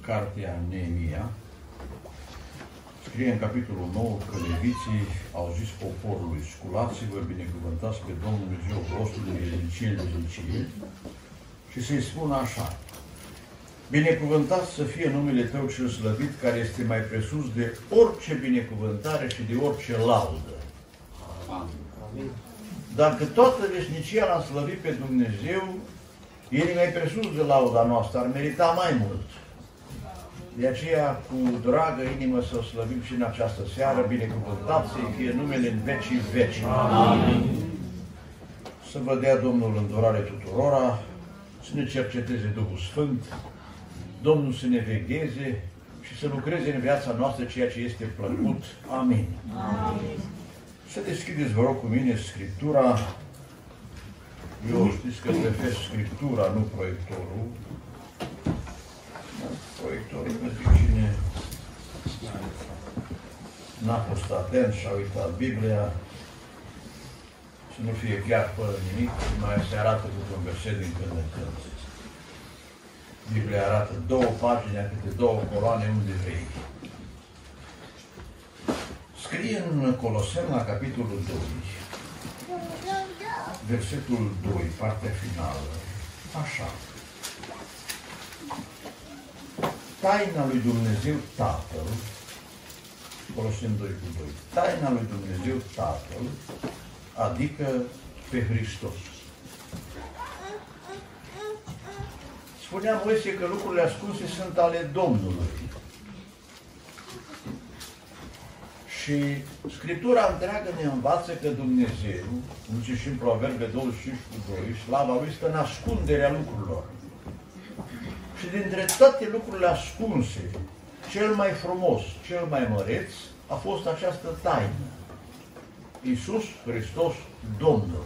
cartea Neemia, scrie în capitolul 9 că leviții au zis poporului: sculați-vă, binecuvântați pe Domnul Dumnezeu vostru din veșnicie în veșnicie, și să-i spună așa: binecuvântat să fie numele Tău cel slăvit, care este mai presus de orice binecuvântare și de orice laudă. Amin. Dacă toată veșnicia l-am slăvit pe Dumnezeu, El e mai presus de lauda noastră, ar merita mai mult. De aceea, cu dragă inimă să o slăvim și în această seară, binecuvântat să-i fie numele în vecii veci. Amin. Să vă dea Domnul îndurare tuturora, să ne cerceteze Duhul Sfânt, Domnul să ne vegheze și să lucreze în viața noastră ceea ce este plăcut. Amin. Amin. Să deschideți, vă rog, cu mine Scriptura. Eu știți că prefer Scriptura, nu proiectorul. Proiectorul, pentru cine n-a fost atent și a uitat Biblia, să nu fie chiar fără nimic, mai se arată cu un verset din când în când. Biblia arată două pagini, câte două coloane, unde vrei. Scrie în Coloseni, la capitolul 2, versetul 2, partea finală, așa: taina lui Dumnezeu Tatăl, Coloseni 2 cu 2, taina lui Dumnezeu Tatăl, adică pe Hristos. Spunea Moise că lucrurile ascunse sunt ale Domnului. Și Scriptura întreagă ne învață că Dumnezeu, cum zice și în Proverbe 25 cu 2, slava Lui stă în ascunderea lucrurilor. Și dintre toate lucrurile ascunse, cel mai frumos, cel mai măreț, a fost această taină: Iisus Hristos Domnul.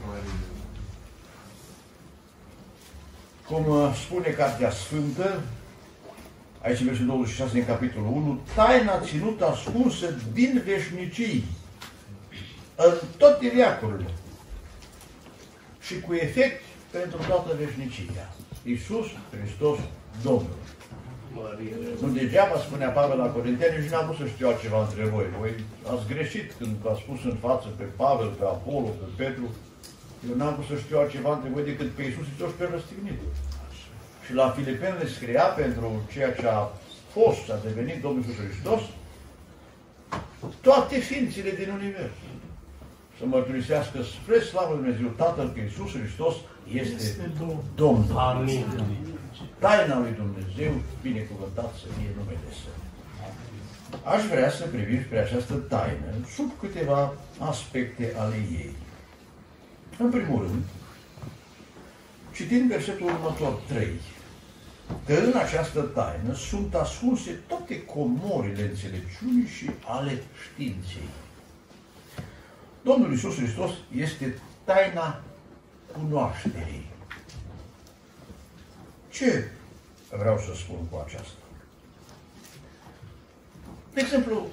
Cum spune Cartea Sfântă, aici în versetul 26 din capitolul 1, taina ținută ascunsă din veșnicii, în toate veacurile și cu efect pentru toată veșnicia. Iisus Hristos Domnul. Nu degeaba spunea Pavel la Corinteni, nici n-am vrut să știu altceva între voi. Voi ați greșit când v-ați pus în față pe Pavel, pe Apollo, pe Petru. Eu n-am vrut să știu altceva între voi decât pe Iisus Hristos pe răstignit. Și la Filipeni le scria pentru ceea ce a fost și a devenit Domnul Iisus Hristos, toate ființele din univers să mărturisească spre slavă lui Dumnezeu Tatăl că Iisus Hristos este Domnul. Amin. Taina lui Dumnezeu, binecuvântat să fie numele Său. Aș vrea să privim spre această taină sub câteva aspecte ale ei. În primul rând, citind versetul următor, 3, că în această taină sunt ascunse toate comorile înțelepciunii și ale științei. Domnul Iisus Hristos este taina cunoașterii. Ce vreau să spun cu aceasta? De exemplu,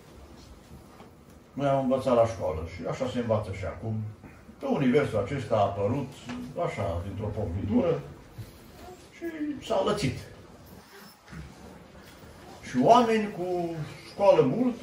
noi am învățat la școală și așa se învață și acum, că universul acesta a apărut așa, dintr-o pocnitură și s-a lățit. Și oameni cu școală multă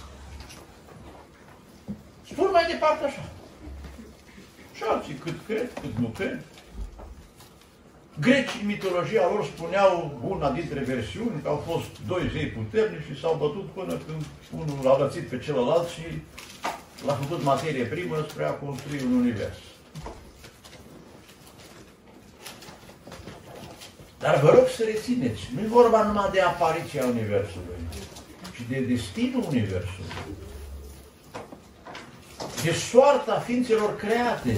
spun mai departe așa. Și alții cât cred, cât nu cred. Grecii, în mitologia lor, spuneau una dintre versiuni că au fost doi zei puternici și s-au bătut până când unul l-a lățit pe celălalt și l-a făcut materie primă spre a construi un univers. Dar vă rog să rețineți, nu e vorba numai de apariția universului, ci de destinul universului, de soarta ființelor create.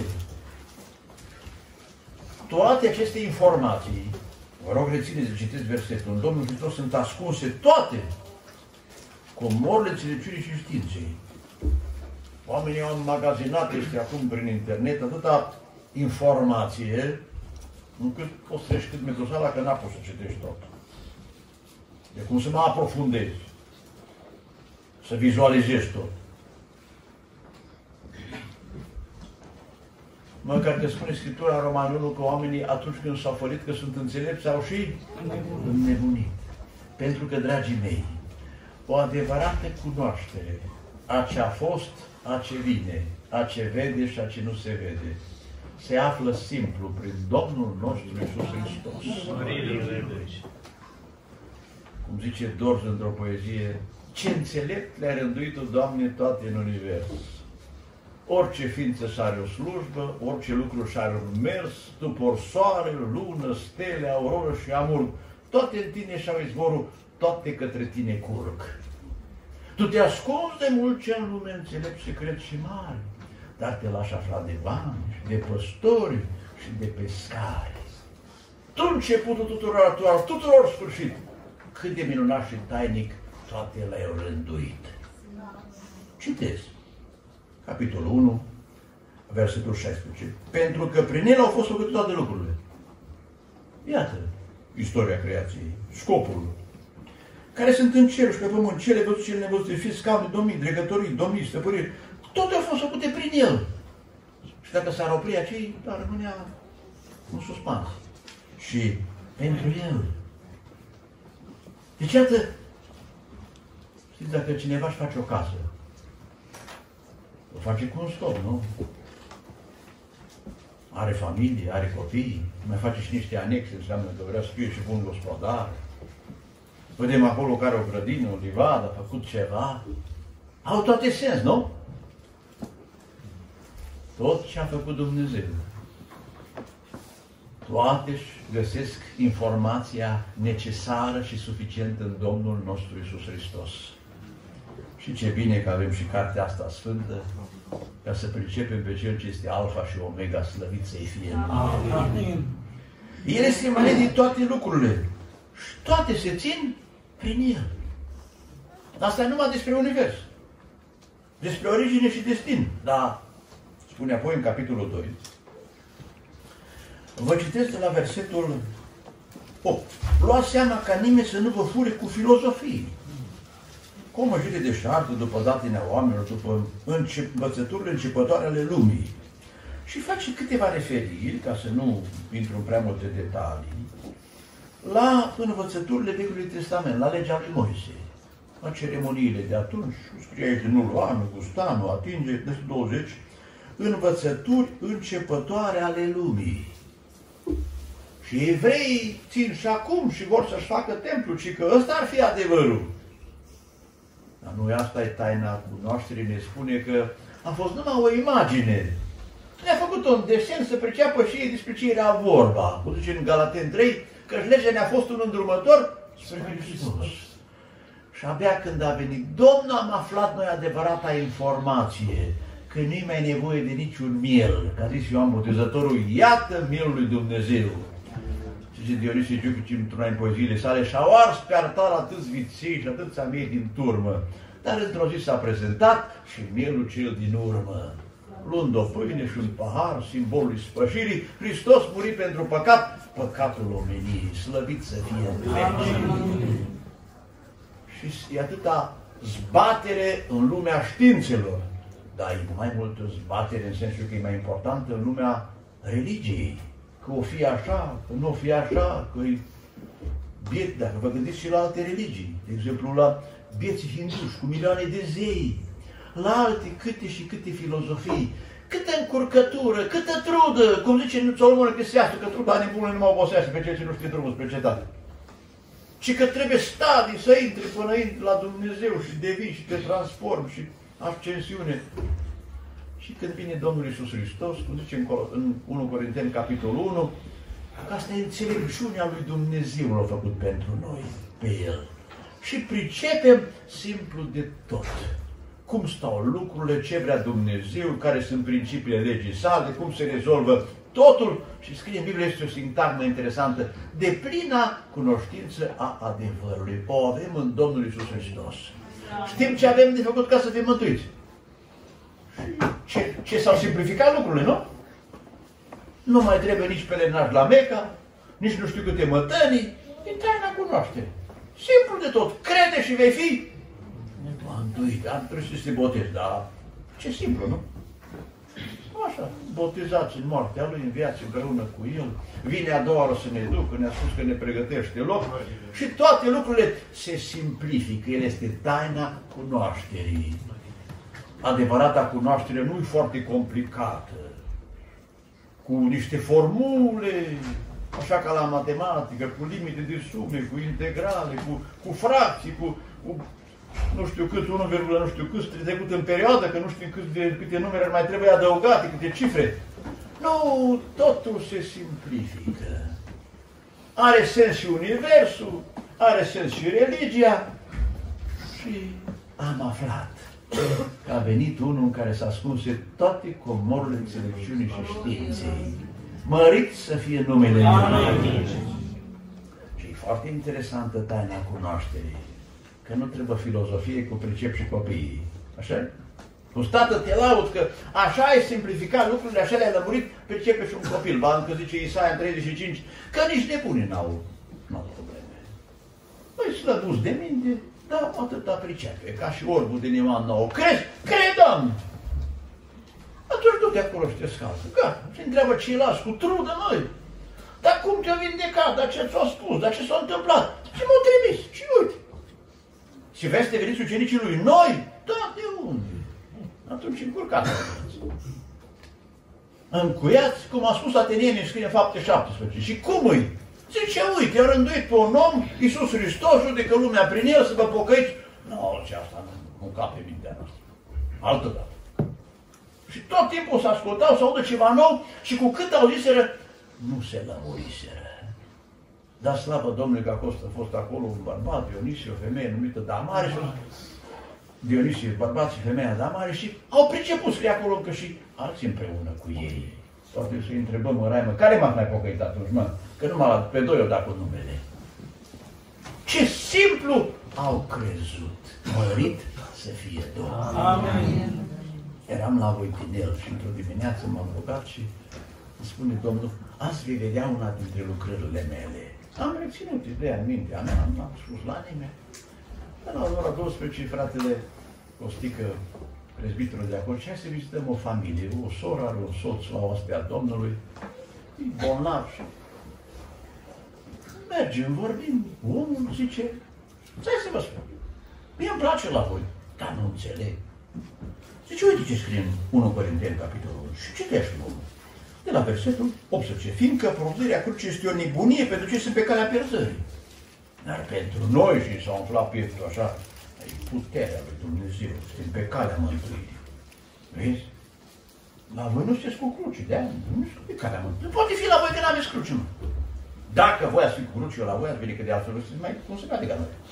Toate aceste informații, vă rog rețineți să citiți versetul, în Domnul Hristos sunt ascunse toate comorile înțelepciunii și științei. Oamenii au înmagazinat, este acum prin internet, atâta informație, încât poți să treci cât metrosala, că n-a poți să citești tot. De cum să mă aprofundezi, să vizualizezi tot. Măcar că spune Scriptura în Roman 1 că oamenii, atunci când s-au fălit că sunt înțelepți, au și înnebunit. Pentru că, dragii mei, o adevărată cunoaștere a ce a fost, a ce vine, a ce vede și a ce nu se vede, se află simplu prin Domnul nostru Iisus Hristos. Cum zice Dorz într-o poezie, ce înțelept le-a rânduit-o, Doamne, toate în univers. Orice ființă și-are o slujbă, orice lucru și-are un mers, tu por soare, lună, stele, auroră și amurg, toate în tine și-au izvorul, toate către tine curg. Tu te ascunzi de mulți în lume înțelepți, secret și mari, dar te lași afla de bani, de păstori și de pescari. Tu începutul tuturor, tu al tuturor sfârșit, cât de minunat și tainic toate le-ai rânduit. Citez. Capitolul 1, versetul 16. Pentru că prin el au fost făcute toate lucrurile. Iată istoria creației, scopul, care sunt în cer și pe pământ, cele văzute, cele nevăzute, fii, scaune, domnii, dregătorii, domnii, stăpâniri, toate au fost făcute prin el. Și dacă s-ar opri acei, dar rămânea un suspans. Și pentru el. Deci, iată, știți, dacă cineva își face o casă, o face cu un scop, nu? Are familie, are copii, mai face și niște anexe, înseamnă că vrea să fie și bun gospodar. Vedem acolo care o grădină, o livadă, a făcut ceva. Au toate sens, nu? Tot ce a făcut Dumnezeu. Toate își găsesc informația necesară și suficientă în Domnul nostru Iisus Hristos. Și ce bine că avem și cartea asta sfântă, ca să pricepem pe Cel ce este Alfa și Omega, slăvit să-i fie. Amin. El este mai din toate lucrurile. Și toate se țin prin El. Asta e numai despre univers. Despre origine și destin. Dar, spune apoi în capitolul 2, vă citesc de la versetul 8. Luați seama ca nimeni să nu vă fure cu filozofii, cu o măjire de șartă, după datinea oamenilor, după învățăturile începătoare ale lumii. Și face câteva referiri, ca să nu intru în prea multe detalii, la învățăturile Vechiului Testament, la legea lui Moise, la ceremoniile de atunci, scrie aici, nu lua, nu gusta, nu atinge, deci 20, învățături începătoare ale lumii. Și evreii țin și acum și vor să-și facă templu, ci că ăsta ar fi adevărul. Dar nu asta e taina cunoașterii, ne spune că a fost numai o imagine. Ne-a făcut un desen să priceapă și ei despre ce era vorba. Cum zice în Galateni 3, că legea ne-a fost un îndrumător spre Hristos. Și abia când a venit Domnul, am aflat noi adevărata informație, că nu-i mai nevoie de niciun miel. Ca zis Ioan Botezătorul, iată mielul lui Dumnezeu. Și Dionisie Giuchici într-una în poeziile sale, și-au ars pe altar atâți viței și atâția mii din turmă. Dar într-o zi s-a prezentat și mielul cel din urmă. Luând o pâine și un pahar, simbolul spășirii, Hristos muri pentru păcat, păcatul omenirii, slăvit să fie în veci. Și e atâta zbatere în lumea științelor, dar e mai multă zbatere în sensul că e mai importantă în lumea religiei. Că o fi așa, că nu o fi așa, că e biet, dacă vă gândiți și la alte religii, de exemplu la bieții hinduși cu milioane de zei, la alte câte și câte filozofii, câtă încurcătură, câtă trudă, cum zice Solomon Eclesiastul, că truda nebunului nu mă obosește pe cel ce nu știe drumul spre cetate. Ci că trebuie stadii să intri până la Dumnezeu și devii și te transformi și ascensiune. Și când vine Domnul Iisus Hristos, cum zice în 1 Corinteni, capitolul 1, că asta e înțelepciunea lui Dumnezeu, l-a făcut pentru noi, pe El. Și pricepem simplu de tot. Cum stau lucrurile, ce vrea Dumnezeu, care sunt principiile legii sale, cum se rezolvă totul. Și scrie în Biblie, este o sintagmă interesantă, de plina cunoștință a adevărului. O avem în Domnul Iisus Hristos. Știm ce avem de făcut ca să fim mântuiți. Ce s-au simplificat lucrurile, nu? Nu mai trebuie nici pelenaj la Meca, nici nu știu câte mătănii, e taina cunoaștere. Simplu de tot. Crede și vei fi mântuit. Trebuie să te botezi, dar ce simplu, nu? așa, botezați în moartea Lui, în viață împreună cu El. Vine a doua oară să ne ducă, ne-a spus că ne pregătește loc și toate lucrurile se simplifică. El este taina cunoașterii. Adevărata cunoaștere nu e foarte complicată, cu niște formule, așa ca la matematică, cu limite de sume, cu integrale, cu fracții, cu nu știu cât, 1, nu știu cât, trecut în perioadă, că nu știu câte numere mai trebuie adăugate, câte cifre. Nu, totul se simplifică. Are sens și universul, are sens și religia. Și am aflat că a venit unul în care s-a ascunse toate comorile înțelepciunii și științei. Mărit să fie numele Lui. Și e foarte interesantă taina cunoașterii. Că nu trebuie filozofie cu pricep și copiii. Așa? Cu tată te laud că așa ai simplificat lucrurile, așa le-ai lămurit, pricepe și un copil. Ba, încă zice Isaia în 35, că nici nebuni n-au probleme. Păi slăbuți de minte, dar atâta pricepe, ca și orbul din Ioan 9. Crezi? Credăm! Atunci du-te acolo și te scalță. Gata. Și întreabă ceilalți cu trudă, măi. Dar cum te-a vindecat? Dar ce ți-a spus? Dar ce s-a întâmplat? Și m-au trimis. Și uite. Și vezi, te veniți ucenicii lui noi? Da, de unde? Atunci încurcați. Încuiați, cum a spus atenienii, scrie în Fapte 17. Și cum îi? Zice, uite, a rânduit pe un om, Iisus Hristos, judecă lumea prin el, să vă pocăiți. Nu, ce asta nu cape mintea noastră. Altă dată. Și tot timpul să ascultau, să audă ceva nou și cu cât au ziseră, nu se lămuriseră. Dar slavă Domnului că a fost acolo un bărbat, Dionisie, o femeie numită Damare, Dionisie, bărbat și femeia Damare, și au priceput, scrie acolo încă și alții împreună cu ei. Toate să-i întrebăm în raimă, care m-a mai pocăit atunci, mă? Că numai pe doi o dat cu numele. Ce simplu au crezut, mărit să fie Domnul. Amen. Eram la Voitinel și într-o dimineață m-am rugat și îmi spune Domnul, azi vei vedea una dintre lucrările mele. Am reținut ideea în mintea mea, n-am spus la nimeni. La ora 12, fratele Costică, prezbiterul de acolo, și hai să vizităm o familie, o soră are un soț la oaspea Domnului, e bolnav și mergem, vorbim, omul zice, stai să vă spun, mie îmi place la voi, dar nu înțeleg. Zice, uite ce scrie în 1 Corinteni, capitolul 1, și citește omul. De la versetul 18, fiindcă provocarea crucii este o nebunie pentru cei sunt pe calea pierzării. Dar pentru noi, și s-a umflat pieptul așa, e puterea lui Dumnezeu, suntem pe calea mântuirii. Vezi? La voi nu sunteți cu cruci, de-aia nu sunt pe calea mântuirii. Nu poate fi la voi că n-aveți cruci, mă. Dacă voi ați fi cu cruci, eu la voi ați venit că de altfel sunteți mai consecrate ca noi.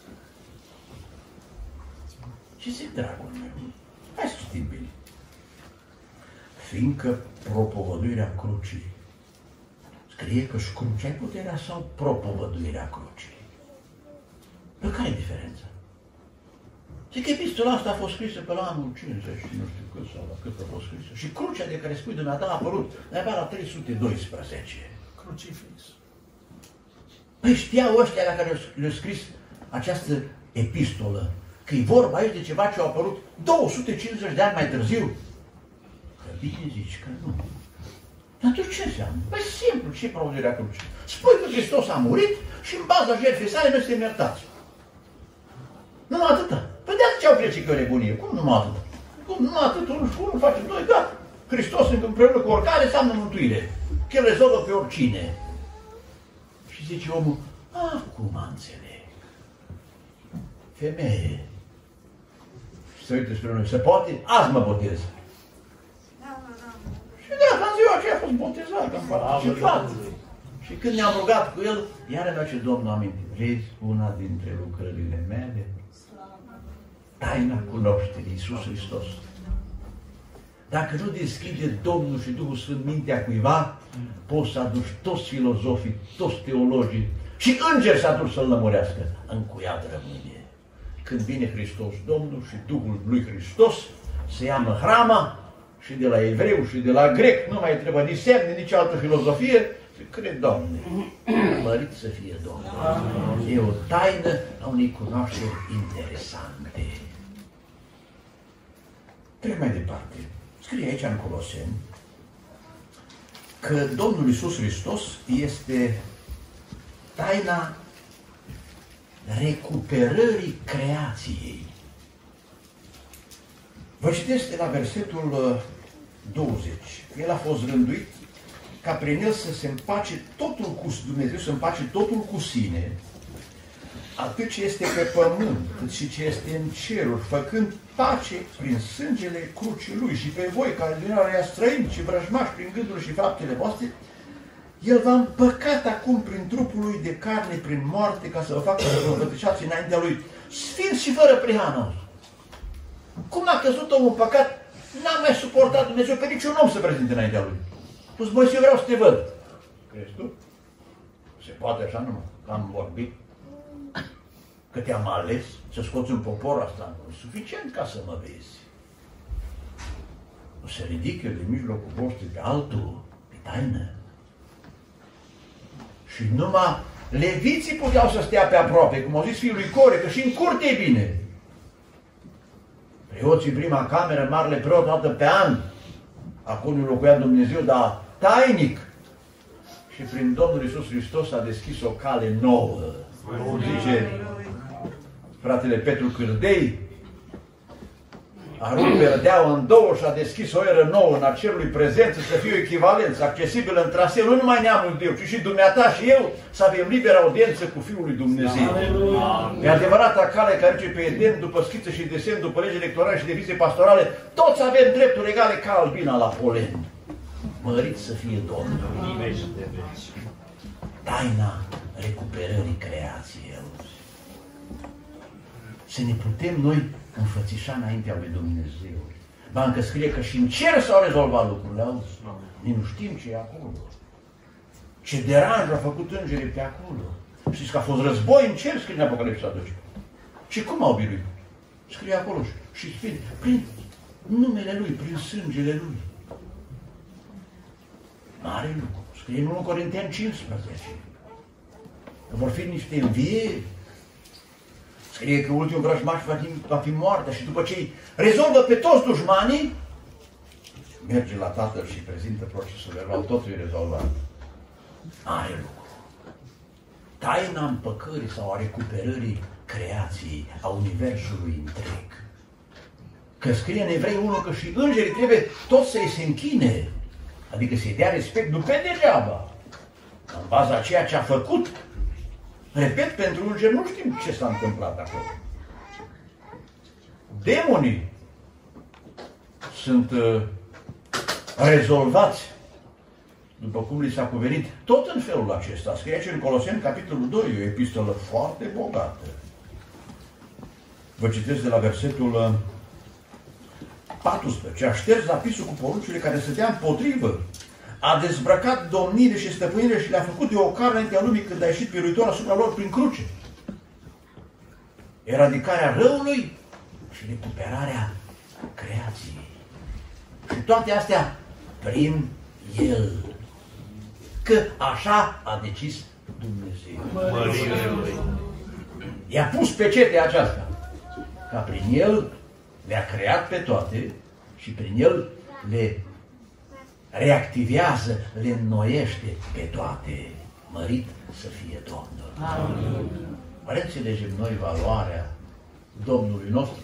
Ce zic, dragul meu? Hai să citim bine. Fiindcă propovăduirea crucii, scrie că și crucea ai puterea sau propovăduirea crucii? Pe care e diferența? Zic că epistola asta a fost scrisă pe la anul 50 și nu știu cât sau la cât a fost scrisă. Și crucea de care spui dumneata a apărut de-abia la 312. Crucifix. Păi știau ăștia la care le-au scris această epistolă că e vorba aici de ceva ce a apărut 250 de ani mai târziu? Că bine zici că nu. Dar atunci ce înseamnă? Păi simplu, ce propovăduirea crucii? Spui că Hristos a murit și în baza jertfei sale noi suntem iertați. Numai atâta. Păi de ce au crezut că e nebunie? Cum numai atâta? Cum numai atât, unul și unul face doi, gata. Hristos împreună cu oricare înseamnă mântuire. Că El rezolvă pe oricine. Și zice omul, acum înțeleg. Femeie. Și se uită spre noi, se poate? Azi mă botez. Și da, în ziua aceea a fost botezat, am participat. Și când ne-am rugat cu el, iar avea ce Domnul aminte. Vezi una dintre lucrările mele? Taina cunoașterii, Iisus Hristos. Dacă nu deschide Domnul și Duhul Sfânt mintea cuiva, poți să aduci toți filozofii, toți teologii și îngeri să aduci să-l lămurească. Încuiat rămâne. Când vine Hristos Domnul și Duhul lui Hristos, se ia hrama și de la evreu și de la grec, nu mai trebuie nici semne, nici altă filozofie, cred, Doamne, mărit să fie Domnul. E o taină a unei cunoașteri interesante. Trec mai departe. Scrie aici în Coloseni că Domnul Iisus Hristos este taina recuperării creației. Vă citesc de la versetul 20. El a fost rânduit ca prin el să se împace totul cu Dumnezeu, să împace totul cu sine, atât ce este pe pământ, cât și ce este în ceruri, făcând pace prin sângele crucii lui. Și pe voi, care din ea străini și vrăjmași prin gândurile și faptele voastre, el v-a împăcat acum prin trupul lui de carne, prin moarte, ca să vă facă să vă împătășați înaintea lui sfinți și fără prihană. Cum a căzut omul în păcat, n-a mai suportat Dumnezeu pe niciun om să prezinte înaintea lui. Spus, Moise, eu vreau să te văd. Crezi tu? Se poate așa numai? Că am vorbit? Că te-am ales să scoți un popor, asta nu e suficient ca să mă vezi. O să ridic eu de mijlocul vostru pe altul, pe taină. Și numai leviții puteau să stea pe aproape, cum au zis fiul lui Core, că și în curte e bine. Preoții prima cameră, marele preot, dată pe an. Acolo locuia Dumnezeu, dar tainic. Și prin Domnul Iisus Hristos a deschis o cale nouă. Zice fratele Petru Cârdei, a rupt perdeaua în două și a deschis o eră nouă în acelui prezență, să fie o echivalență accesibilă în traseu, nu numai neamul Deu, ci și dumneata și eu să avem liberă audiență cu Fiul lui Dumnezeu. E adevărata cale care duce pe Eden, după schiță și desen, după legi electorale și devize pastorale, toți avem drepturi egale ca albina la polen. Mărit să fie Domnul. Taina recuperării creației. Să ne putem noi înfățișa înaintea lui Dumnezeu. Ba încă scrie că și în cer s-au rezolvat lucrurile, auzi? Noi nu știm ce e acolo. Ce deranj a făcut îngerii pe acolo. Știți că a fost război în cer, scrie în Apocalipsa 12. Și cum au biruit? Scrie acolo și spune, prin numele Lui, prin sângele Lui. Mare lucru. Scrie în 1 Corinteni 15. Că vor fi niște învieri. Scrie că ultimul vrăjmaș va fi moartea și după ce îi rezolvă pe toți dușmanii, merge la Tatăl și prezintă procesul verbal, totul e rezolvat. Are lucru. Taina împăcării sau a recuperării creației, a universului întreg. Că scrie în Evrei 1 că și îngerii trebuie tot să-i se închine, adică să-i dea respect, nu pe degeaba, în baza a ceea ce a făcut. Repet, pentru îngeri nu știm ce s-a întâmplat acolo. Demonii sunt rezolvați după cum li s-a cuvenit, tot în felul acesta. Scrie aici în Coloseni, capitolul 2, o epistolă foarte bogată. Vă citesc de la versetul 14. A șters lapisul cu poruncile care stătea împotrivă. A dezbrăcat domnire și stăpânire și le-a făcut de ocară înaintea lumii când a ieșit biruitor asupra lor prin cruce. Eradicarea răului și recuperarea creației. Și toate astea prin El. Că așa a decis Dumnezeu. I-a pus pecetea aceasta. Ca prin El le-a creat pe toate și prin El le reactivează, le înnoiește pe toate. Mărit să fie Domnul. Amin. Oare înțelegem noi valoarea Domnului nostru?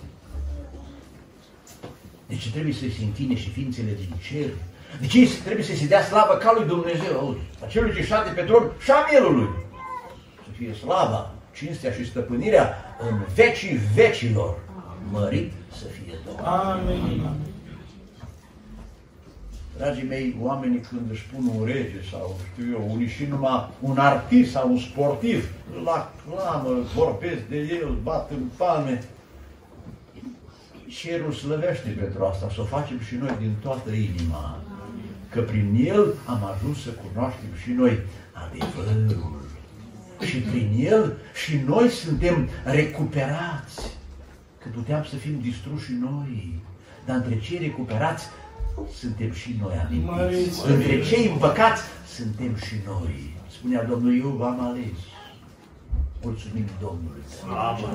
De ce trebuie să se închine și ființele din cer? De ce trebuie să se dea slavă ca lui Dumnezeu? Auzi, acelui ce șade pe tron și a mielului. Să fie slava, cinstea și stăpânirea în vecii vecilor. Mărit să fie Domnul. Amin. Dragii mei, oamenii când își pun un rege sau, știu eu, unii și numai un artist sau un sportiv, la clamă, vorbesc de el, bat în palme. Cerul slăvește pentru asta, să o facem și noi din toată inima. Că prin El am ajuns să cunoaștem și noi adevărul. Și prin El și noi suntem recuperați. Că puteam să fim distruși și noi. Dar între cei recuperați suntem și noi amintiți. Între cei împăcați suntem și noi. Spunea Domnul, eu v-am ales. Mulțumim Domnului.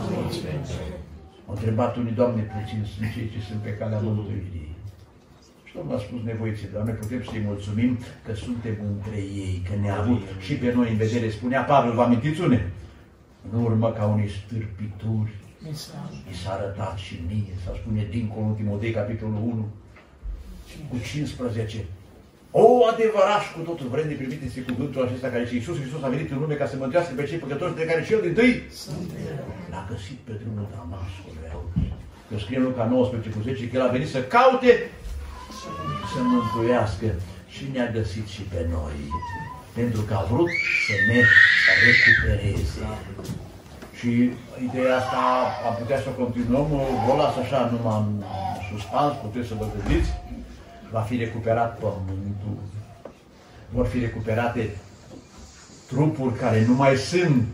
Au întrebat unii, Doamne, puțin sunt cei ce sunt pe calea mântuirii. Și Domnul a spus nevoiții, dar noi putem să-i mulțumim că suntem între ei, că ne-a avut și pe noi în vedere. Spunea Pavel, vă amintiți une? În urmă ca unei stârpituri, mi s-a arătat și mie, sau spune dincolo în Timotei, capitolul 1, cu 15. O, adevărat și cu totul vrem de primit este cuvântul acesta care zice Iisus Hristos a venit în lume ca să mântuiască pe cei păcătoși, de care cel dintâi l-a găsit pe drumul Damascului. Că scrie în Luca 19:10 că el a venit să caute, să mântuiască și ne-a găsit și pe noi. Pentru că a vrut să ne recupereze. Și ideea asta am putea să o continuăm, o las așa numai în suspans, puteți să vă gândiți. Va fi recuperat pământul, vor fi recuperate trupuri care nu mai sunt,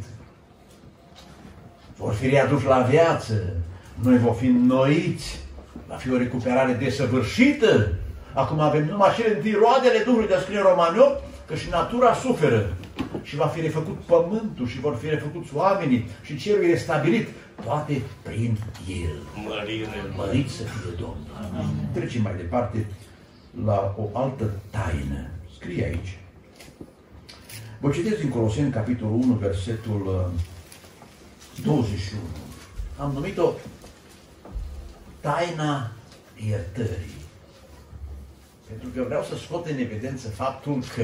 vor fi readuși la viață, noi vom fi înnoiți, va fi o recuperare desăvârșită. Acum avem numai cele întâi roadele Duhului, de scrie Romani 8, că și natura suferă și va fi refăcut pământul și vor fi refăcuți oamenii și cerul e stabilit, toate prin El. Mărit să fie Domnul. Trecem mai departe la o altă taină. Scrie aici. Vă citesc din Coloseni, capitolul 1, versetul 21. Am numit-o taina iertării. Pentru că vreau să scot în evidență faptul că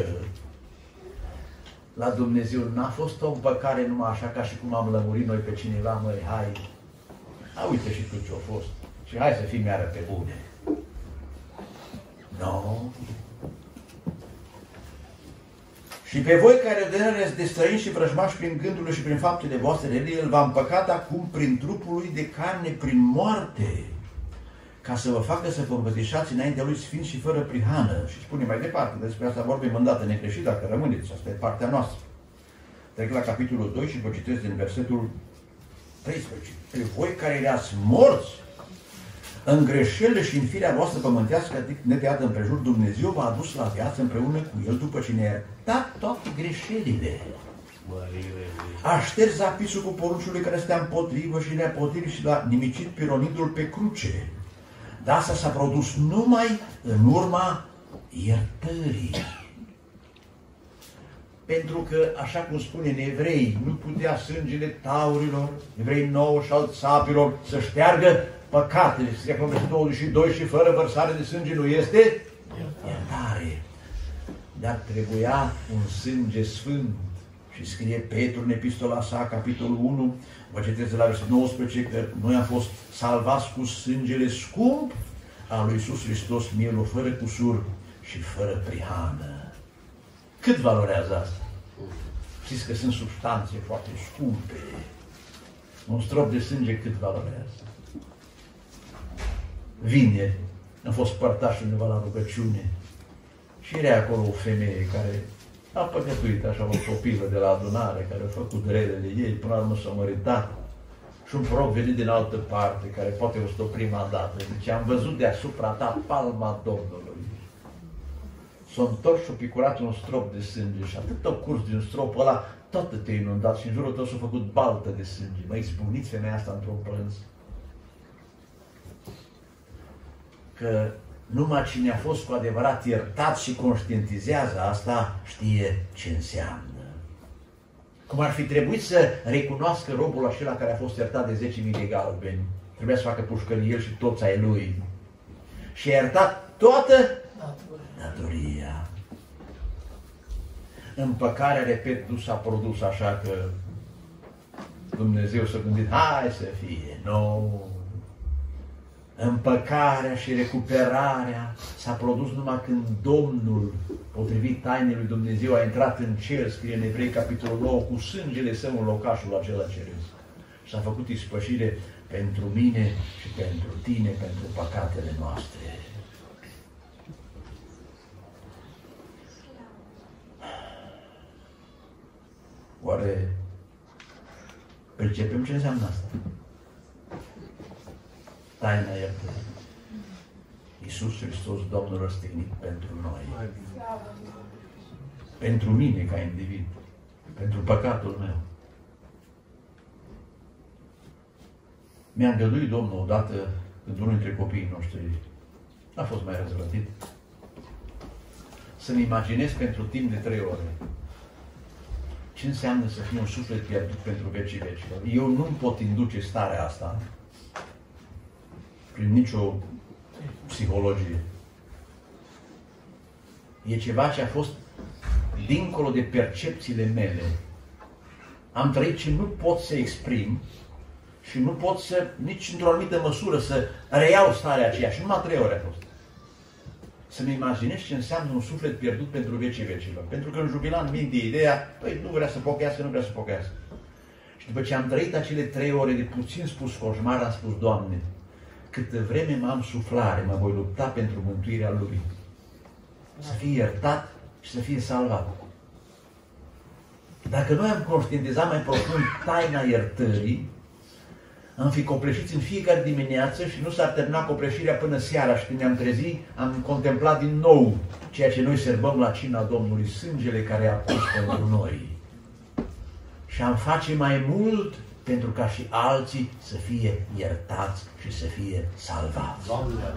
la Dumnezeu n-a fost o împăcare numai așa ca și cum am lămurit noi pe cineva, măi, hai, uite și tu ce-a fost și hai să fim iară pe bune. No. Și pe voi care de de străini și vrăjmași prin gândurile și prin faptele voastre rele, El v-a împăcat acum prin trupul Lui de carne, prin moarte, ca să vă facă să vă împătișați înaintea Lui sfânt și fără prihană. Și spune mai departe, despre asta vorbim îndată negreșit, dacă rămâneți, asta e partea noastră. Trec la capitolul 2 și vă citesc din versetul 13. Pe voi care le-ați morți în greșelile și în firea voastră pământească netăiată împrejur, Dumnezeu v-a adus la viață împreună cu El după ce ne-a iertat toate greșelile. A șters zapisul cu porunciului care stea împotrivă și ne-a potrivit și l-a nimicit pironidul pe cruce. Dar asta s-a produs numai în urma iertării. Pentru că, așa cum spune în Evrei, nu putea sângele taurilor, Evrei 9 și alți sapilor, să șteargă păcatele. Scrie acolo versetul 22 și fără vărsare de sânge nu este iertare. Dar trebuia un sânge sfânt. Și scrie Petru în epistola sa, capitolul 1, vă citesc de la versetul 19, că noi am fost salvați cu sângele scump al lui Iisus Hristos, mielul fără cusur și fără prihană. Cât valorează asta? Știți că sunt substanțe foarte scumpe. Un strop de sânge cât valorează? Vineri am fost părtaș undeva la rugăciune și era acolo o femeie care a păcătuit așa o copilă de la adunare, care a făcut relele ei, până la urmă s-a măritat. Și un proroc venit din altă parte, care poate o prima dată, zice, am văzut deasupra ta palma Domnului. S-a întors și a picurat un strop de sânge și atât a curs din stropul ăla, tot te-a inundat și în jurul tău s-a făcut baltă de sânge. Mă izbuniți femeia asta într-un prânz. Că numai cine a fost cu adevărat iertat și conștientizează asta, știe ce înseamnă. Cum ar fi trebuit să recunoască robul acela care a fost iertat de 10.000 de galbeni. Trebuia să facă pușcării el și toți ai lui. Și a iertat toată datoria. Împăcarea, repet, nu s-a produs așa că Dumnezeu s-a gândit, hai să fie, nu. Împăcarea și recuperarea s-a produs numai când Domnul, potrivit tainei lui Dumnezeu, a intrat în cer, scrie în Evrei, capitolul 9, cu sângele său în locașul acela ceresc. Și a făcut ispășire pentru mine și pentru tine, pentru păcatele noastre. Oare percepem ce înseamnă asta? Taina iertării. Iisus Hristos, Domnul răstignit pentru noi. Pentru mine ca individ. Pentru păcatul meu. Mi-a îngăduit Domnul odată când unul dintre copiii noștri N-a fost mai răzvrătit. Să-mi imaginez pentru timp de 3 ore ce înseamnă să fii un suflet pierdut pentru vecii vecilor. Eu nu-mi pot induce starea asta prin nicio psihologie. E ceva ce a fost dincolo de percepțiile mele. Am trăit ce nu pot să exprim și nu pot să, nici într-o anumită măsură, să reiau starea aceea. Și numai 3 ore a fost. Să-mi imaginez ce înseamnă un suflet pierdut pentru vecii vecilor. Pentru că în jubilan vin de ideea, păi nu vrea să pocăiască, nu vrea să pocăiască. Și după ce am trăit acele 3 ore de puțin spus coșmar, am spus, Doamne, câtă vreme m-am suflare, mă voi lupta pentru mântuirea Lui. Să fie iertat și să fie salvat. Dacă noi am conștientizat mai profund taina iertării, am fi copleșiți în fiecare dimineață și nu s-ar termina copleșirea până seara. Și când ne-am trezit, am contemplat din nou ceea ce noi sărbăm la cina Domnului, sângele care a pus pentru noi. Și am face mai mult pentru ca și alții să fie iertați și să fie salvați.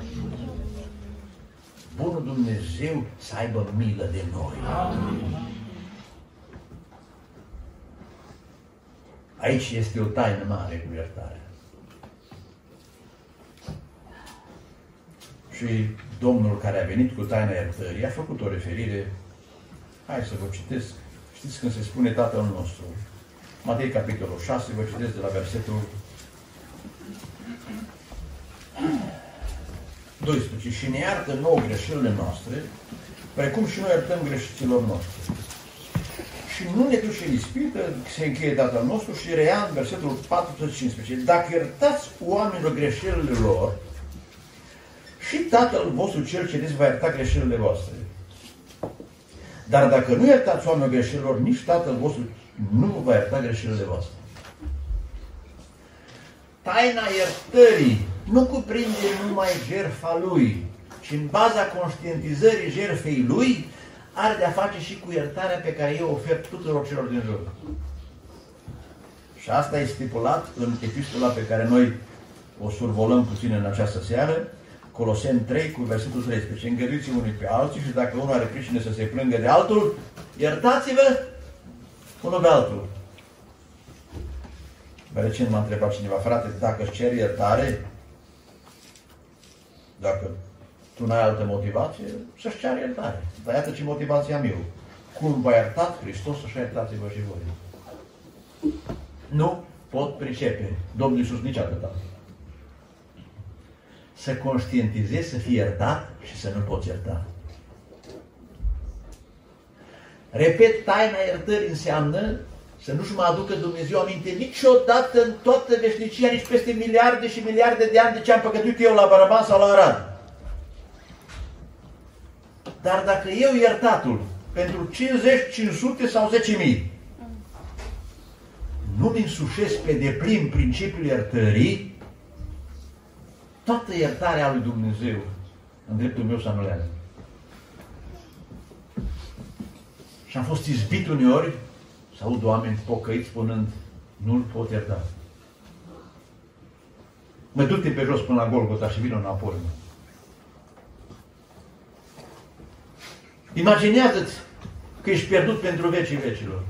Bunul Dumnezeu să aibă milă de noi. Amin. Aici este o taină mare cu iertarea. Și Domnul care a venit cu taina iertării a făcut o referire. Hai să vă citesc. Știți când se spune Tatăl nostru? Matei, capitolul 6, vă citesc de la versetul 12. Și ne iartă nouă greșelile noastre, precum și noi iertăm greșiților noștri. Și nu ne duce în ispită, se încheie Tatăl nostru și reia în versetul 14-15. Dacă iertați oamenilor greșelile lor, și Tatăl vostru cel ceresc va ierta greșelile voastre. Dar dacă nu iertați oamenilor greșelilor, nici Tatăl vostru nu va ierta greșelile voastre. Taina iertării nu cuprinde numai jertfa Lui, ci în baza conștientizării jertfei Lui, are de-a face și cu iertarea pe care eu ofer tuturor celor din jur. Și asta e stipulat în epistola pe care noi o survolăm puțin în această seară, Coloseni 3 cu versetul 13. Îngăduiți unii pe alții și dacă unul are pricină să se plângă de altul, iertați-vă unul pe altul. Recent m-a întrebat cineva, frate, dacă îți ceri iertare, dacă tu n-ai altă motivație, să-și ceară iertare. Dar iată ce motivație am eu. Cum v-a iertat Hristos, așa iertați-vă și voi. Nu pot pricepe. Domnul Iisus nici atâta. Să conștientizezi, să fii iertat și să nu poți ierta. Repet, taina iertării înseamnă să nu-și mă aducă Dumnezeu aminte niciodată în toată veșnicia, nici peste miliarde și miliarde de ani de ce am păcătuit eu la Baraban sau la Arad. Dar dacă eu iertatul pentru 50, 500 sau 10.000 nu-mi însușesc pe deplin principiul iertării, toată iertarea lui Dumnezeu în dreptul meu să anulează. Și am fost izbit uneori să aud oameni pocăiți spunând, nu-l pot ierta. Mă du-te pe jos până la Golgota și vină înapoi. Imaginează-ți că ești pierdut pentru vecii vecilor.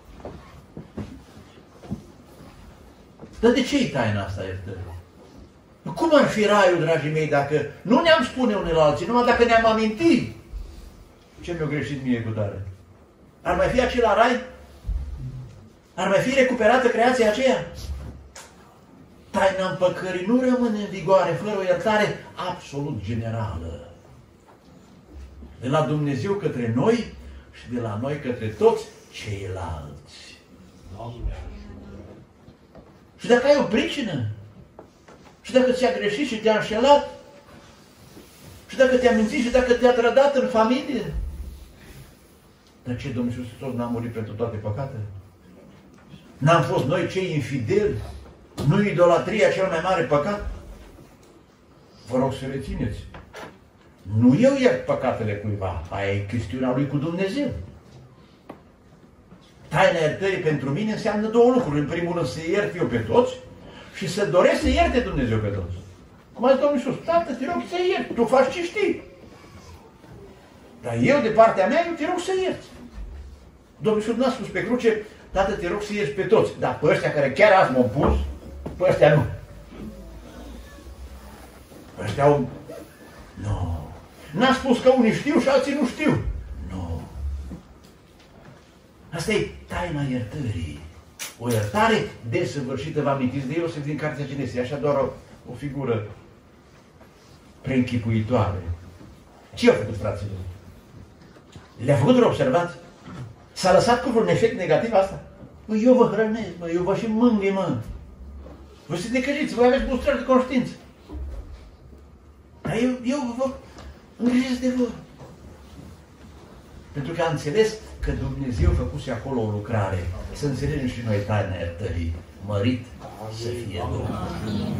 Dar de ce e taina asta iertării? Cum ar fi raiul, dragii mei, dacă nu ne-am spune unele alții, numai dacă ne-am amintit ce mi-a greșit mie cu tare? Ar mai fi acela rai? Ar mai fi recuperată creația aceea? Taina împăcării nu rămâne în vigoare fără o iertare absolut generală. De la Dumnezeu către noi și de la noi către toți ceilalți. Și dacă ai o pricină, și dacă ți-a greșit și te-a înșelat, și dacă te-a mințit și dacă te-a trădat în familie, dar ce Domnul Iisus Hristos n-a murit pentru toate păcatele? N-am fost noi cei infideli? Nu idolatria cel mai mare păcat? Vă rog să rețineți. Nu eu iert păcatele cuiva, aia e chestiunea lui cu Dumnezeu. Taina iertării pentru mine înseamnă două lucruri. În primul rând să iert eu pe toți și să doresc să ierte Dumnezeu pe toți. Cum a zis Domnul Iisus, Tată, te rog să ierți, tu faci ce știi. Dar eu, de partea mea, eu te rog să ierți. Domnul Iisus n-a spus pe cruce, Tată, te rog să ierți pe toți. Dar pe ăștia care chiar azi m-au pus, pe ăștia nu. Pe ăștia au... Nu. N-a spus că unii știu și alții nu știu. Nu. Asta e taina iertării. O iertare desăvârșită, vă amintiți de Iosif din Cartea Genesi, așa doar o figură preînchipuitoare. Ce a făcut, fraților? Le-a făcut vreo observați? S-a lăsat cu vreun efect negativ asta? Mă, eu vă hrănesc, mă, eu vă și mângâi, mă. Voi sunteți necăjiți, voi aveți mustrări de conștiință. Dar eu vă îngrijesc de voi. Pentru că a înțeles că Dumnezeu făcuse acolo o lucrare. Să înțelegem și noi taina iertării. Mărit să fie Domnul.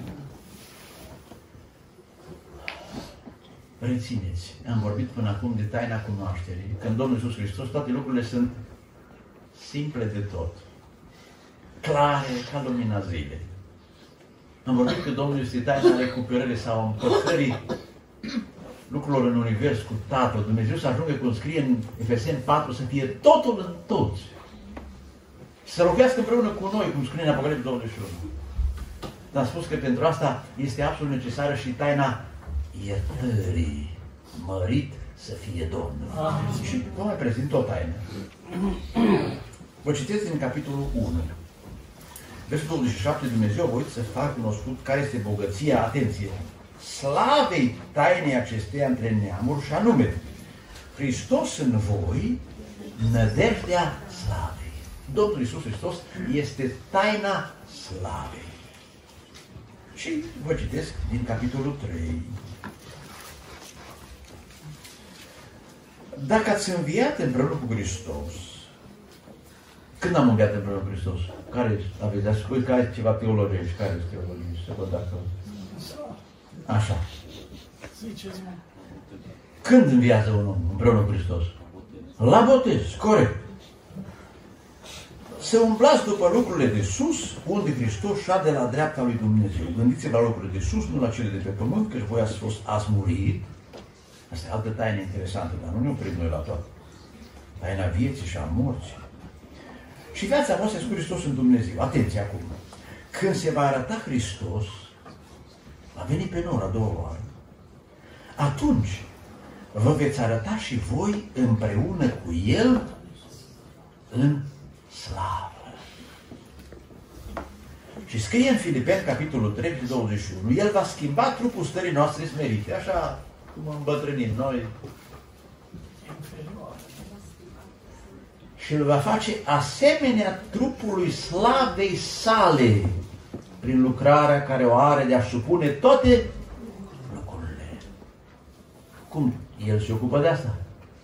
Rețineți, am vorbit până acum de taina cunoașterii. Când Domnul Iisus Hristos, toate lucrurile sunt simple de tot. Clare ca lumina zilei. Am vorbit că Domnul este taina recuperării sau împăcării lucrurilor în univers cu Tatăl. Dumnezeu să ajungă, cum scrie în Efeseni 4, să fie totul în toți. Și să locuiască împreună cu noi, cum scrie în Apocalipsa 21. Dar am spus că pentru asta este absolut necesară și taina iertării. Mărit să fie Domnul. Și vă mai prezint o taină. Vă citesc din capitolul 1. Versetul 27, Dumnezeu a voit să facă cunoscut care este bogăția, atenție, slavei tainei acesteia între neamuri, și anume, Hristos în voi, nădejdea slavei. Domnul Iisus Hristos este taina slavei. Și vă citesc din capitolul 3. Dacă ați înviat împreună cu Hristos, când am înviat împreună cu Hristos? Care aveți? Dar spui că ai ceva teologești. Care sunt teologești? Să văd dacă... Așa. Când înviază un om împreună cu Hristos? La botez, corect. Să umblați după lucrurile de sus, unde Hristos șade la dreapta lui Dumnezeu. Gândiți-vă la lucrurile de sus, nu la cele de pe pământ, că voi ați murit. Asta e altă taină interesantă, dar nu ne oprim noi la toată. Taina vieții și a morții. Și viața voastră este cu Hristos în Dumnezeu. Atenție acum. Când se va arăta Hristos, va veni pe nor a doua oară, atunci vă veți arăta și voi împreună cu El în slavă. Și scrie în Filipeni, capitolul 3, 21, El va schimba trupul stării noastre smerite, așa cum îmbătrânim noi, și îl va face asemenea trupului slavei sale, prin lucrarea care o are de a supune toate lucrurile. Cum El se ocupă de asta?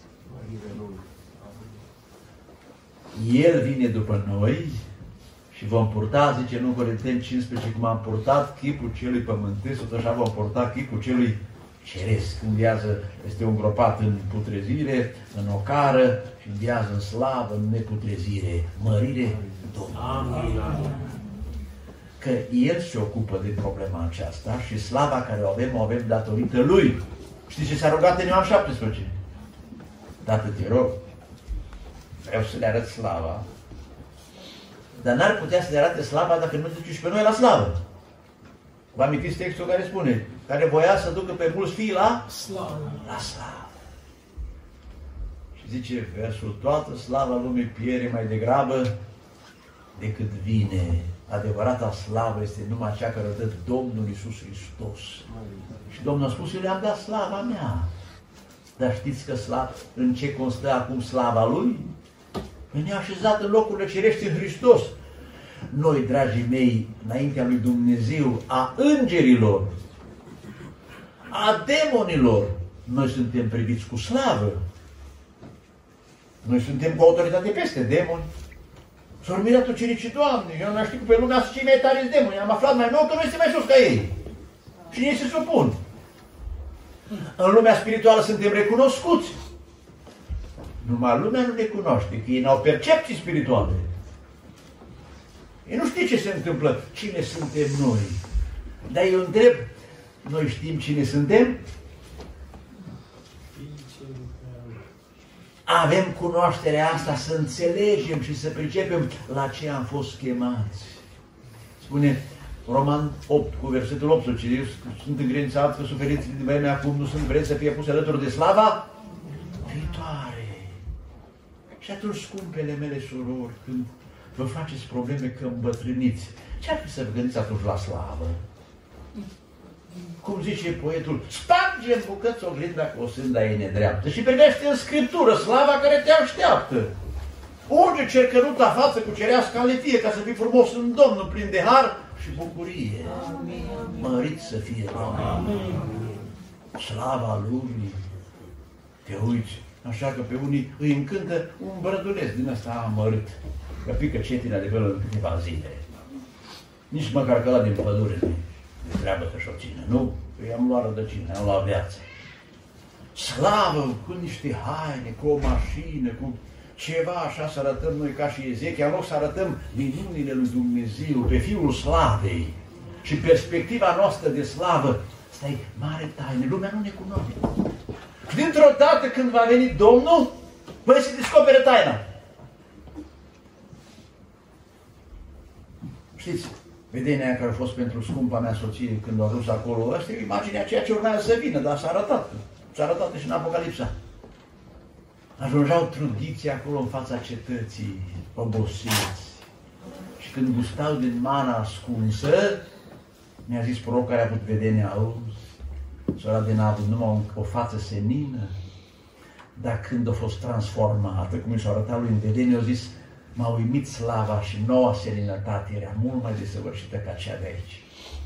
El vine după noi și vom purta, zice în Corinteni 15, cum am purtat chipul celui pământesc, tot așa vom purta chipul celui ceresc. Înviază, este îngropat în putrezire, în ocară, și înviază în slavă, în neputrezire, mărire Domnului. Că El se ocupă de problema aceasta și slava care o avem datorită Lui. Știți ce s-a rugat în Ioan 17? Tată, te rog, vreau să le arăt slava, dar n-ar putea să le arate slava dacă nu duci și pe noi la slavă. Vă amintiți textul care spune, care voia să ducă pe mulți fii la slavă. La slavă. Și zice versul, toată slava lumii piere mai degrabă decât vine. Adevărata slavă este numai cea care o dă Domnul Iisus Hristos. Și Domnul a spus, eu le-am dat slava mea. Dar știți că în ce constă acum slava Lui? Păi ne-a așezat în locurile cerești în Hristos. Noi, dragii mei, înaintea lui Dumnezeu, a îngerilor, a demonilor, noi suntem priviți cu slavă. Noi suntem cu autoritate peste demoni. S-au mirat ucenicii, Doamne, eu n-am știut pe lumea cei mai tari demoni. Am aflat mai nou că noi suntem mai sus ca ei. Și ei se supun. În lumea spirituală suntem recunoscuți. Numai lumea nu ne cunoaște, că ei n-au percepții spirituale. Ei nu știu ce se întâmplă, cine suntem noi. Dar eu întreb, Noi știm cine suntem? Avem cunoașterea asta să înțelegem și să pricepem la ce am fost chemați. Spune Roman 8 cu versetul 18. Sunt îngrențat că suferințele din vremea acum nu sunt vreți să fie puse alături de slava viitoare. Și atunci, scumpele mele surori, când vă faceți probleme că îmbătrâniți, ce-ar fi să vă gândiți atunci la slavă? Cum zice poetul, sparge în bucăți oglinda cu o sânda ei nedreaptă și privește în Scriptură slava care te așteaptă. Unge cercănuta față cu cerească aletie ca să fii frumos în Domnul, plin de har și bucurie. Mărit să fie Domnul. Slava Lui. Te uiți, așa că pe unii îi încântă un brăduleț din ăsta amărât, că pică cetina de pe în câteva zile. Nici măcar că ăla din pădure nu treabă să-și o țină, nu? I-am luat rădăcină, i-am luat viață. Slavă cu niște haine, cu o mașină, cu ceva așa să arătăm noi ca și Ezechia, în loc să arătăm minunile lui Dumnezeu, pe Fiul Slavei și perspectiva noastră de slavă. Asta e mare taină, lumea nu ne cunoaște. Dintr-o dată când va veni Domnul, voi se descopere taina. Știți, vedenia care a fost pentru scumpa mea soție când a dus acolo, asta e imaginea ceea ce urmează să vină, dar s-a arătat. S-a arătat și în Apocalipsa. Ajungeau trudiții acolo în fața cetății, obosiți. Și când gustau din mana ascunsă, mi-a zis proroc care a avut vedenia, auzi, sora din a avut numai o față senină, dar când a fost transformată, cum i s-a arătat lui în vedenie, a zis, m-a uimit slava și noua seninătate era mult mai desăvârșită ca cea de aici.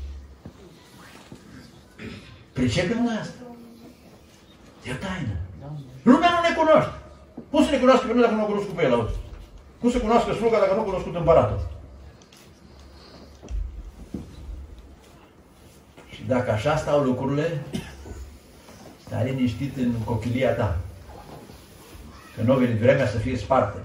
Pricepem noi asta? E o taină. Lumea nu ne cunoaște. Cum să ne cunoască pe noi dacă nu o cunoscut pe el, auzi? Cum să cunoască sluga dacă nu o cunoscut împăratul? Și dacă așa stau lucrurile, stai liniștit în cochilia ta. Că nu a venit vremea să fie spartă.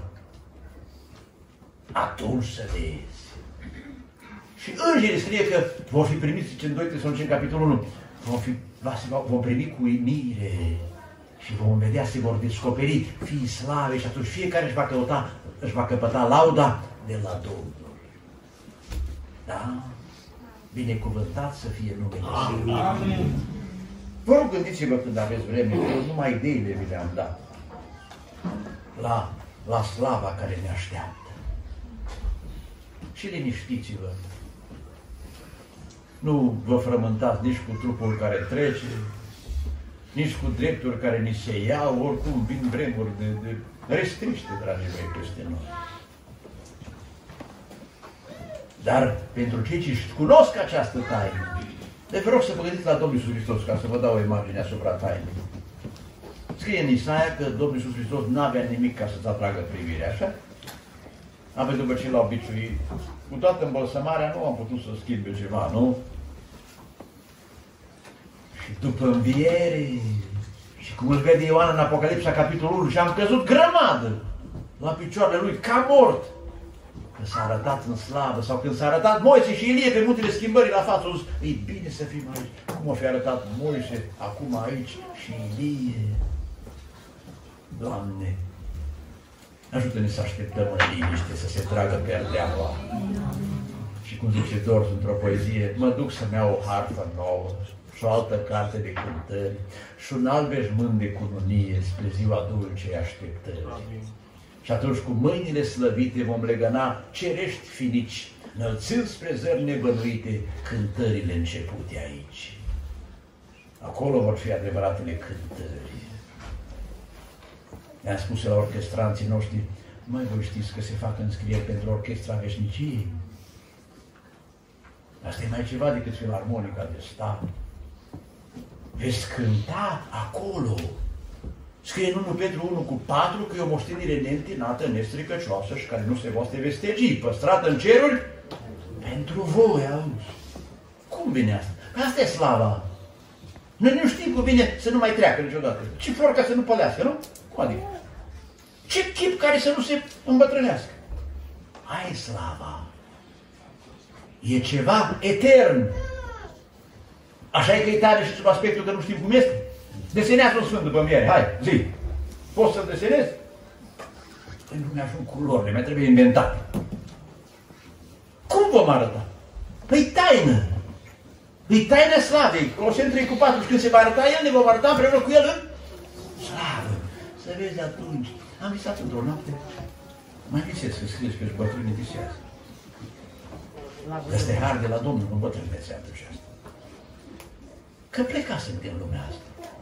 Atunci să vezi. Și îngerii scrie că vor fi primiți, zice în 2 Tesaloniceni, în capitolul 1, vom primi cu uimire și vom vedea, se vor descoperi fiii slavei și atunci fiecare își va căpăta lauda de la Domnul. Da? Binecuvântat să fie numele Său. Amin. Vă rog, gândiți-vă când aveți vreme, că numai ideile vi le-am dat. La slava care ne așteaptă. Și liniștiți-vă. Nu vă frământați nici cu trupul care trece, nici cu drepturi care ni se iau, oricum vin vremuri de restriște, dragii mei, peste noi. Dar pentru cei ce cunosc această taină, de vă rog să vă gândiți la Domnul Iisus Hristos, ca să vă dau o imagine asupra tainei. Scrie în Isaia că Domnul Iisus Hristos n-avea nimic ca să-ți atragă privirea, așa? Apoi după ce l-au biciuit, cu toată îmbălsămarea nu am putut să schimbe ceva, nu? Și după înviere, și cum îl vede Ioan în Apocalipsa, capitolul 1, și am căzut grămadă la picioarele lui, ca mort. Că s-a arătat în slavă, sau când s-a arătat Moise și Ilie pe muntele schimbării la față, au zis, e bine să fim aici. Cum o fi arătat Moise, acum aici, și Ilie. Doamne, ajută-ne să așteptăm în liniște, să se tragă perdeaua. Și cum zice Dors într-o poezie, mă duc să-mi iau o harfă nouă și o altă carte de cântări și un alt veșmânt de cununie spre ziua dulcei așteptări. Și atunci cu mâinile slăvite vom legăna cerești finici, înălțând spre zări nebănuite cântările începute aici. Acolo vor fi adevăratele cântări. I-am spus la orchestranții noștri, măi, voi știți că se fac înscrieri pentru orchestra veșniciei? Asta e mai ceva decât filarmonica de stat. Veți cânta acolo. Scrie în 1 Petru 1:4 că e o moștenire neîntinată, nestricăcioasă și care nu se poate vestegi, păstrată în ceruri pentru voi, auzi. Cum vine asta? Că asta e slava. Noi nu știm cum vine să nu mai treacă niciodată. Ce flori ca să nu pălească, nu? Cum adică? Ce chip care să nu se îmbătrânească? Aia e slava. E ceva etern. Așa e că e tare și sub aspectul că nu știm cum este? Desenează un sfânt după miere, hai, zi. Poți să-l desenezi? Păi nu mi-ajung culorile, mi-a trebuie inventat. Cum vom arăta? Păi taină. E taina slavei. Coloseni 3:4. Și când se va arăta el, ne vom arăta împreună cu el în slavă. Să vezi atunci. Am visat într-o noapte. Mai visez că scrieți că își bătrânii visează. Ăsta e har de la Domnul, nu bătrâni visează și asta. Că plecasem din lumea asta.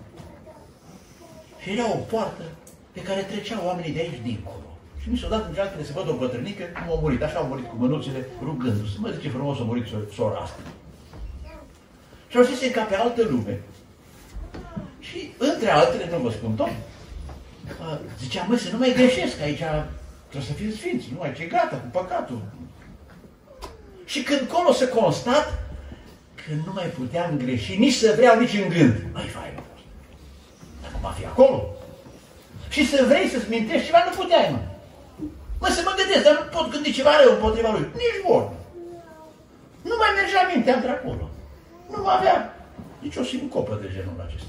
Și era o poartă pe care treceau oamenii de aici dincolo. Și mi s-a dat în geantele să văd o bătrânică cum a murit. Așa au murit cu mânuțele, rugându-se. Mă, zice frumos a murit sora asta. Și au zis că ca pe altă lume. Și între altele, nu vă spun tot, zicea, mă, să nu mai greșesc aici, trebuie să fim sfinți, nu mai ce gata cu păcatul. Și când colo să constat că nu mai puteam greși, nici să vreau, nici în gând. Mai fain a fost. Dar cum a fi acolo? Și să vrei să-ți mintești ceva, nu puteai, mă. Mă, să mă gândesc, dar nu pot gândi ceva rău împotriva lui. Nici vorbă. Nu mai mergea mintea într-acolo. Nu avea nici o sincopă de genul acesta.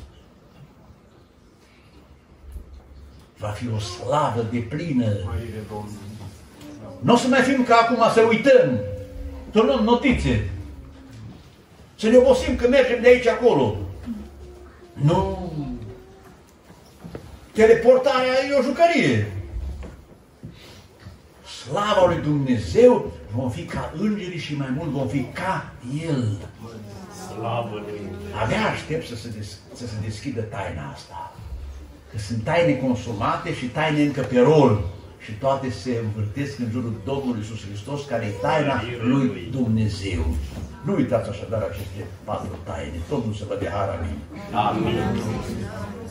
Va fi o slavă deplină. Nu o să mai fim ca acum să uităm, să luăm notițe, să ne obosim că mergem de aici acolo. Nu. Teleportarea e o jucărie. Slava lui Dumnezeu, vom fi ca îngerii și mai mult vom fi ca El. Slavă lui Dumnezeu. Abia aștept să se deschidă taina asta. Că sunt taine consumate și taine încă pe rol. Și toate se învârtesc în jurul Domnului Iisus Hristos, care e taina lui Dumnezeu. Nu uitați așadar aceste 4 taine. Domnul să vă dea har, amin. Amin.